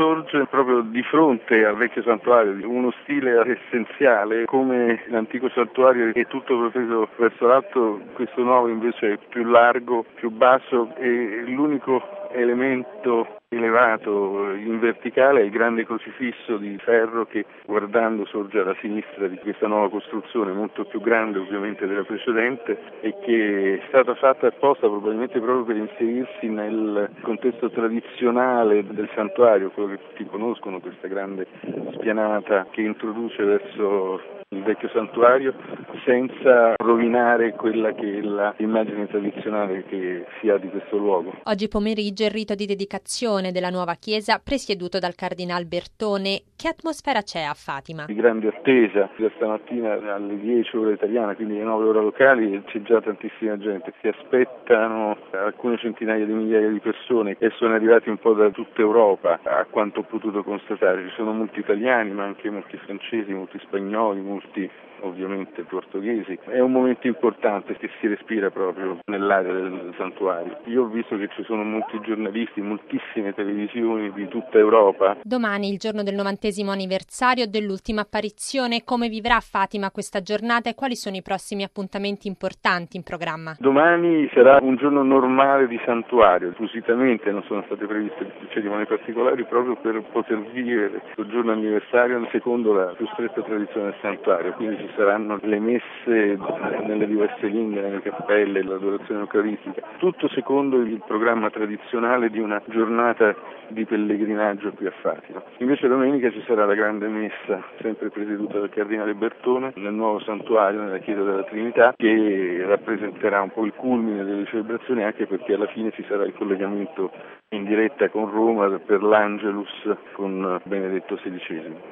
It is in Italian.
sorge proprio di fronte al vecchio santuario, uno stile essenziale, come l'antico santuario è tutto proteso verso l'alto, questo nuovo invece è più largo, più basso, e l'unico elemento elevato in verticale è il grande crocifisso di ferro che, guardando, sorge alla sinistra di questa nuova costruzione, molto più grande ovviamente della precedente, e che è stata fatta apposta probabilmente proprio per inserirsi nel contesto tradizionale del santuario, quello che tutti conoscono, questa grande spianata che introduce verso il vecchio santuario, senza rovinare quella che è l'immagine tradizionale che si ha di questo luogo. Oggi pomeriggio il rito di dedicazione della nuova chiesa presieduto dal Cardinal Bertone. Che atmosfera c'è a Fatima? Di grande attesa, da stamattina alle 10 ore italiane, quindi alle 9 ore locali, c'è già tantissima gente. Si aspettano alcune centinaia di migliaia di persone e sono arrivati un po' da tutta Europa, a quanto ho potuto constatare. Ci sono molti italiani, ma anche molti francesi, molti spagnoli, molti ovviamente portoghesi. È un momento importante che si respira proprio nell'area del santuario. Io ho visto che ci sono molti giornalisti, moltissime televisioni di tutta Europa. Domani, il giorno del 90° anniversario dell'ultima apparizione, come vivrà Fatima questa giornata e quali sono i prossimi appuntamenti importanti in programma? Domani sarà un giorno normale di santuario, appositamente non sono state previste cerimonie particolari proprio per poter vivere questo giorno anniversario secondo la più stretta tradizione del santuario, quindi ci saranno le messe nelle diverse lingue, nelle cappelle, l'adorazione eucaristica, tutto secondo il programma tradizionale di una giornata di pellegrinaggio qui a Fatima. Invece domenica ci sarà la grande messa, sempre presieduta dal Cardinale Bertone, nel nuovo santuario, nella Chiesa della Trinità, che rappresenterà un po' il culmine delle celebrazioni, anche perché alla fine ci sarà il collegamento in diretta con Roma per l'Angelus con Benedetto XVI.